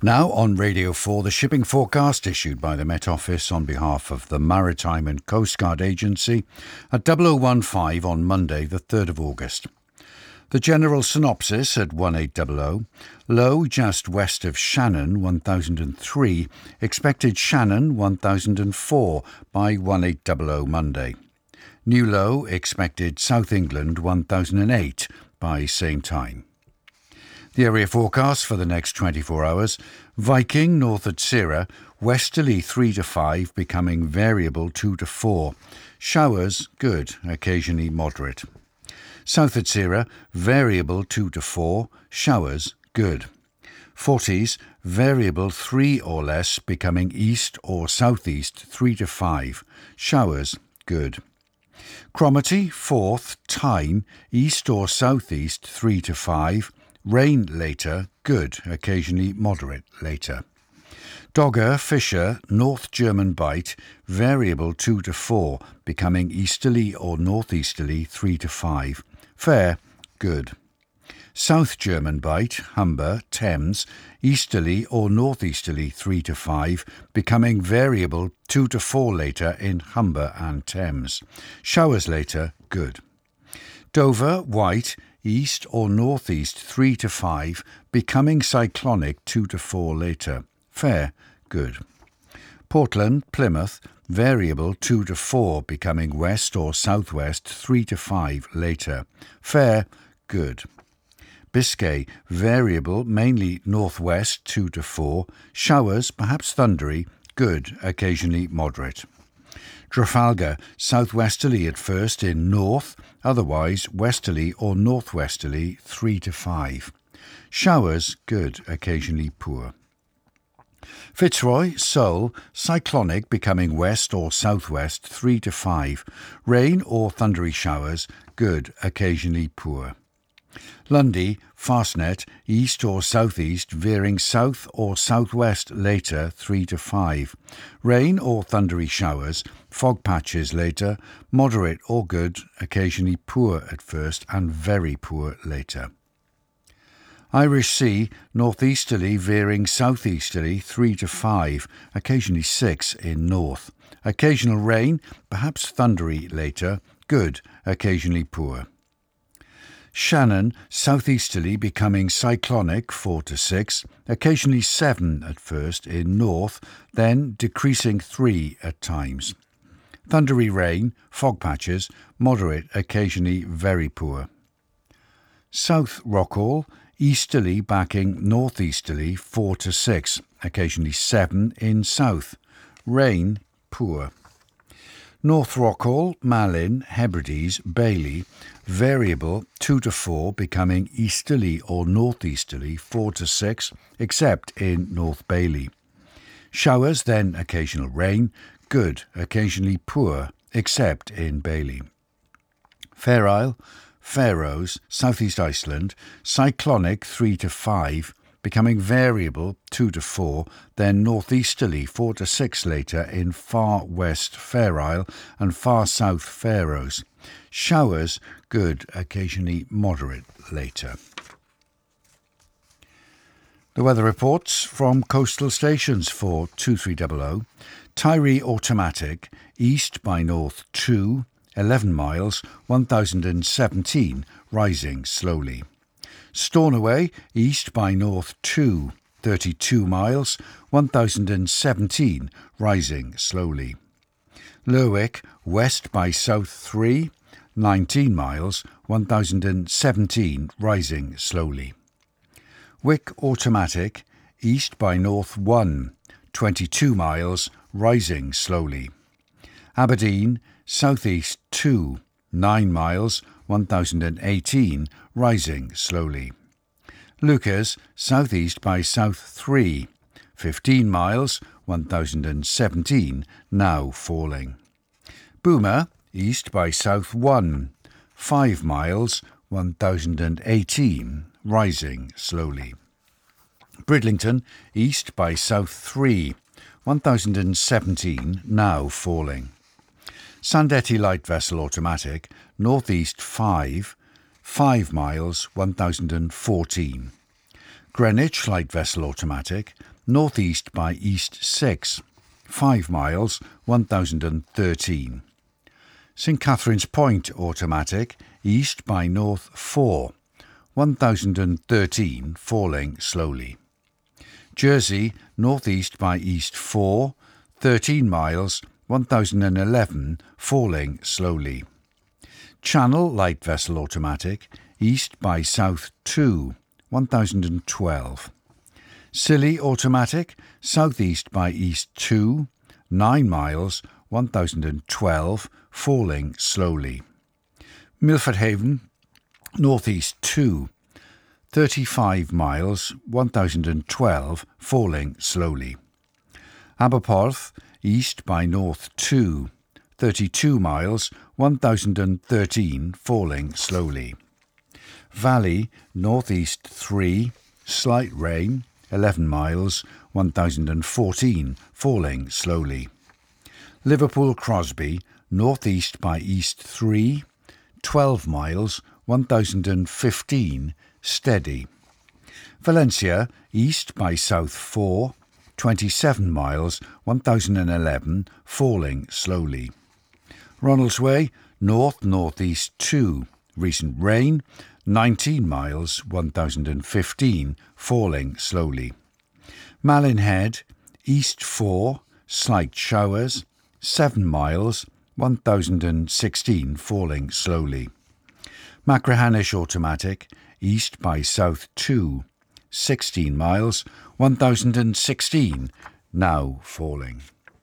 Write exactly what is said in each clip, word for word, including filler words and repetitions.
Now on Radio four, the shipping forecast issued by the Met Office on behalf of the Maritime and Coast Guard Agency at double oh one five on Monday, the third of August. The general synopsis at eighteen hundred, low just west of Shannon one thousand three, expected Shannon one thousand four by eighteen hundred Monday. New low expected South England one thousand eight by same time. The area forecast for the next twenty-four hours, Viking north at Sierra, westerly three to five, becoming variable two to four. Showers, good, occasionally moderate. South at Sierra, variable two to four, showers, good. Forties, variable three or less, becoming east or southeast three to five, showers, good. Cromarty, fourth, Tyne, east or southeast three to five, rain later, good, occasionally moderate later. Dogger, Fisher, North German Bight, variable two to four, becoming easterly or northeasterly three to five. Fair, good. South German Bight, Humber, Thames, easterly or northeasterly three to five, becoming variable two to four later in Humber and Thames. Showers later, good. Dover, White, east or northeast three to five, becoming cyclonic two to four later. Fair, good. Portland, Plymouth, variable two to four, becoming west or southwest three to five later. Fair, good. Biscay, variable mainly northwest two to four, showers, perhaps thundery, good, occasionally moderate. Trafalgar, southwesterly at first in north, otherwise westerly or northwesterly three to five. Showers, good, occasionally poor. Fitzroy, Seoul, cyclonic becoming west or southwest three to five. Rain or thundery showers, good, occasionally poor. Lundy, Fastnet, east or southeast, veering south or southwest later three to five. Rain or thundery showers, fog patches later, moderate or good, occasionally poor at first and very poor later. Irish Sea, northeasterly veering southeasterly three to five, occasionally six in north. Occasional rain, perhaps thundery later, good, occasionally poor. Shannon, southeasterly becoming cyclonic four to six, occasionally seven at first in north, then decreasing three at times. Thundery rain, fog patches, moderate, occasionally very poor. South Rockall, easterly backing northeasterly four to six, occasionally seven in south. Rain, poor. North Rockall, Malin, Hebrides, Bailey, variable two to four, becoming easterly or northeasterly four to six, except in North Bailey. Showers, then occasional rain, good, occasionally poor, except in Bailey. Fair Isle, Faroes, Southeast Iceland, cyclonic three to five, becoming variable two to four, then northeasterly four to six later in far west Fair Isle and far south Faroes. Showers, good, occasionally moderate later. The weather reports from coastal stations for two three hundred, Tyree automatic, east by north two, eleven miles, one thousand seventeen, rising slowly. Stornoway, east by north two, thirty-two miles, one thousand seventeen, rising slowly. Lerwick, west by south three, nineteen miles, one thousand seventeen, rising slowly. Wick automatic, east by north one, twenty-two miles, rising slowly. Aberdeen, southeast two, nine miles, one thousand eighteen, rising slowly. Lucas, southeast by south three, fifteen miles, one thousand seventeen, now falling. Boomer, east by south one, five miles, one thousand eighteen, rising slowly. Bridlington, east by south three, one thousand seventeen, now falling. Sandetti light vessel automatic, northeast five, five miles, one thousand fourteen. Greenwich light vessel automatic, northeast by east six, five miles, one thousand thirteen. St Catherine's Point automatic, east by north four, one thousand thirteen, falling slowly. Jersey, northeast by east four, thirteen miles, one thousand eleven, falling slowly. Channel light vessel automatic, east by south two, one thousand twelve. Scilly automatic, southeast by east two, nine miles, one thousand twelve, falling slowly. Milford Haven, northeast two, thirty-five miles, one thousand twelve, falling slowly. Aberporth, east by north two, thirty-two miles, one thousand thirteen, falling slowly. Valley, northeast three, slight rain, eleven miles, one thousand fourteen, falling slowly. Liverpool Crosby, northeast by east three, twelve miles, one thousand fifteen, steady. Valencia, east by south four, twenty-seven miles, one thousand eleven, falling slowly. Ronaldsway, north-northeast two, recent rain, nineteen miles, one thousand fifteen, falling slowly. Malin Head, east four, slight showers, seven miles, one thousand sixteen, falling slowly. Machrihanish automatic, east by south two, sixteen miles, one thousand sixteen, now falling.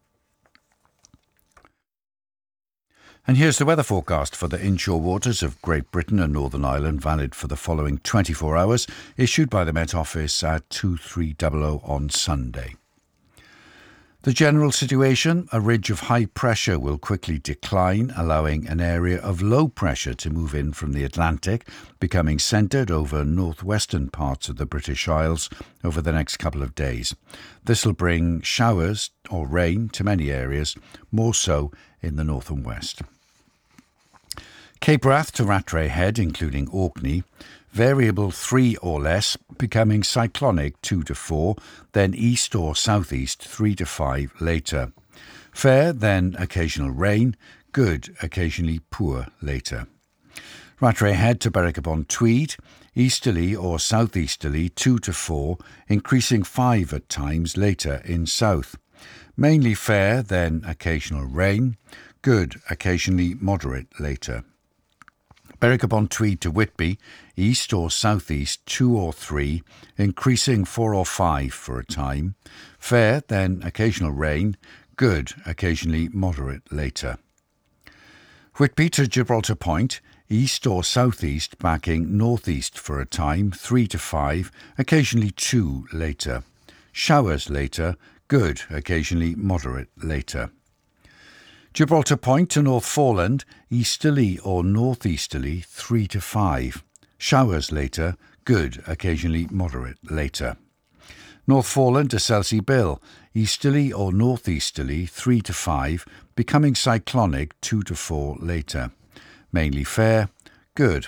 And here's the weather forecast for the inshore waters of Great Britain and Northern Ireland, valid for the following twenty-four hours, issued by the Met Office at two three hundred on Sunday. The general situation, a ridge of high pressure will quickly decline, allowing an area of low pressure to move in from the Atlantic, becoming centred over northwestern parts of the British Isles over the next couple of days. This will bring showers or rain to many areas, more so in the north and west. Cape Wrath to Rattray Head, including Orkney, variable three or less, becoming cyclonic two to four, then east or southeast three to five later. Fair, then occasional rain, good, occasionally poor later. Rattray Head to Berwick-upon-Tweed, easterly or southeasterly two to four, increasing five at times later in south. Mainly fair, then occasional rain, good, occasionally moderate later. Berwick-upon-Tweed to Whitby, east or southeast two or three, increasing four or five for a time. Fair, then occasional rain, good, occasionally moderate later. Whitby to Gibraltar Point, east or southeast backing northeast for a time, three to five, occasionally two later. Showers later, good, occasionally moderate later. Gibraltar Point to North Foreland, easterly or northeasterly three to five. Showers later, good, occasionally moderate later. North Foreland to Selsey Bill, easterly or northeasterly three to five, becoming cyclonic two to four later. Mainly fair, good.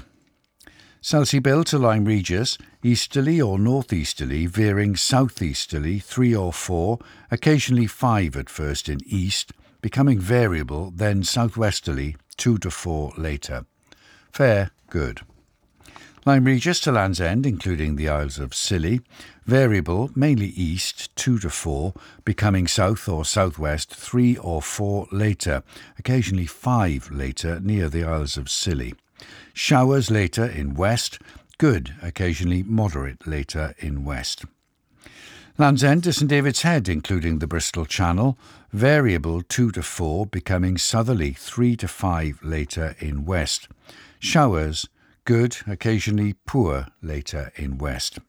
Selsey Bill to Lyme Regis, easterly or northeasterly, veering southeasterly three or four, occasionally five at first in east, becoming variable, then southwesterly two to four later. Fair, good. Lyme Regis to Land's End, including the Isles of Scilly, variable, mainly east two to four, becoming south or southwest three or four later, occasionally five later near the Isles of Scilly. Showers later in west, good, occasionally moderate later in west. Land's End to St David's Head, including the Bristol Channel, variable two to four, becoming southerly three to five later in west. Showers, good, occasionally poor later in west.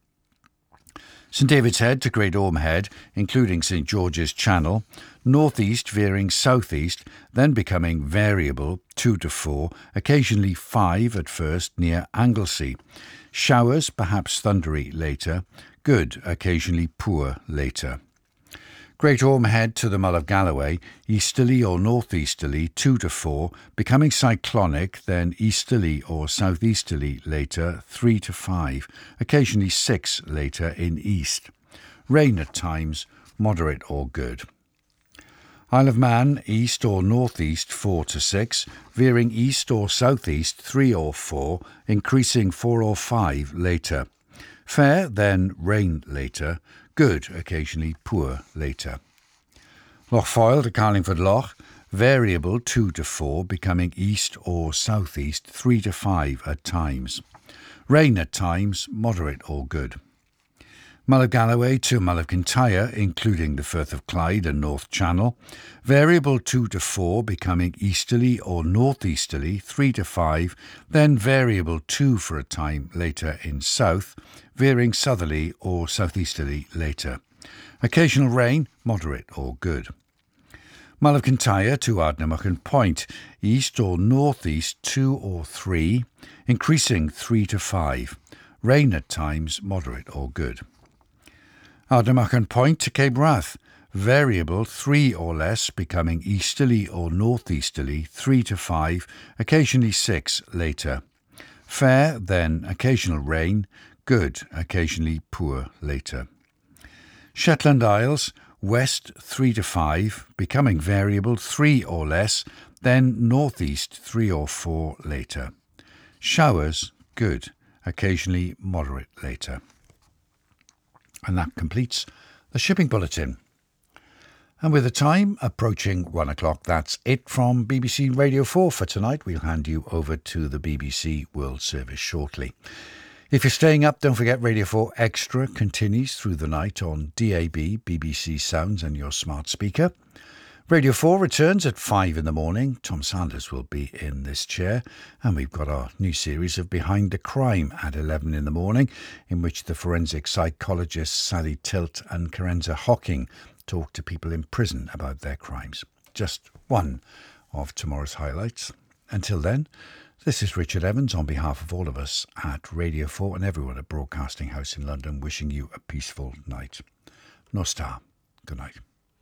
St David's Head to Great Orme Head, including St George's Channel, northeast veering southeast, then becoming variable two to four, occasionally five at first near Anglesey. Showers, perhaps thundery later, good, occasionally poor later. Great Orme Head to the Mull of Galloway, easterly or northeasterly two to four, becoming cyclonic, then easterly or southeasterly later three to five, occasionally six later in east. Rain at times, moderate or good. Isle of Man, east or northeast four to six, veering east or southeast three or four, increasing four or five later. Fair, then rain later, good, occasionally poor later. Loch Foyle to Carlingford Loch, variable two to four, becoming east or southeast three to five at times. Rain at times, moderate or good. Mull of Galloway to Mull of Kintyre, including the Firth of Clyde and North Channel, variable two to four, becoming easterly or northeasterly three to five, then variable two for a time later in south, veering southerly or southeasterly later. Occasional rain, moderate or good. Mull of Kintyre to Ardnamurchan Point, east or northeast two or three, increasing three to five. Rain at times, moderate or good. Ardnamurchan Point to Cape Wrath, variable three or less, becoming easterly or northeasterly three to five, occasionally six later. Fair, then occasional rain, good, occasionally poor later. Shetland Isles, west three to five, becoming variable three or less, then northeast three or four later. Showers, good, occasionally moderate later. And that completes the shipping bulletin. And with the time approaching one o'clock, that's it from B B C Radio four for tonight. We'll hand you over to the B B C World Service shortly. If you're staying up, don't forget Radio four Extra continues through the night on D A B, B B C Sounds and your smart speaker. Radio four returns at five in the morning. Tom Sanders will be in this chair. And we've got our new series of Behind the Crime at eleven in the morning, in which the forensic psychologists Sally Tilt and Karenza Hocking talk to people in prison about their crimes. Just one of tomorrow's highlights. Until then, this is Richard Evans on behalf of all of us at Radio four and everyone at Broadcasting House in London, wishing you a peaceful night. Nostar. Good night.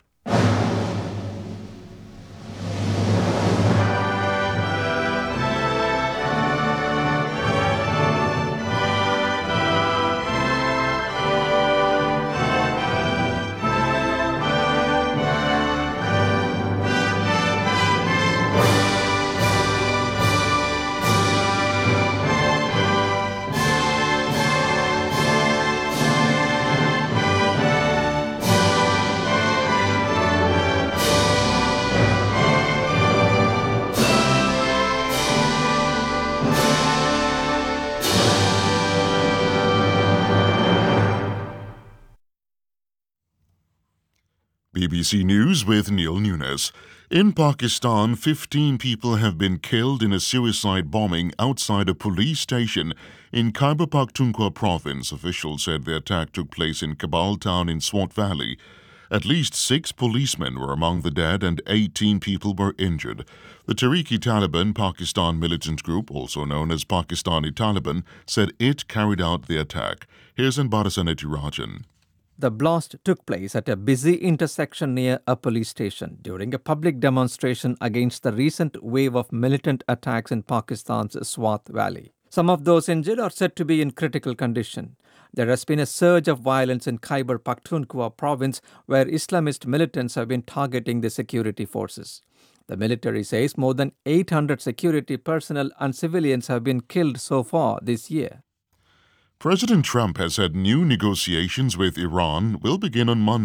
B B C News with Neil Nunes. In Pakistan, fifteen people have been killed in a suicide bombing outside a police station in Khyber Pakhtunkhwa province. Officials said the attack took place in Kabul town in Swat Valley. At least six policemen were among the dead and eighteen people were injured. The Tehreek-e-Taliban Pakistan militant group, also known as Pakistani Taliban, said it carried out the attack. Here's Anbarasaneti Rajan. The blast took place at a busy intersection near a police station during a public demonstration against the recent wave of militant attacks in Pakistan's Swat Valley. Some of those injured are said to be in critical condition. There has been a surge of violence in Khyber Pakhtunkhwa province, where Islamist militants have been targeting the security forces. The military says more than eight hundred security personnel and civilians have been killed so far this year. President Trump has said new negotiations with Iran will begin on Monday.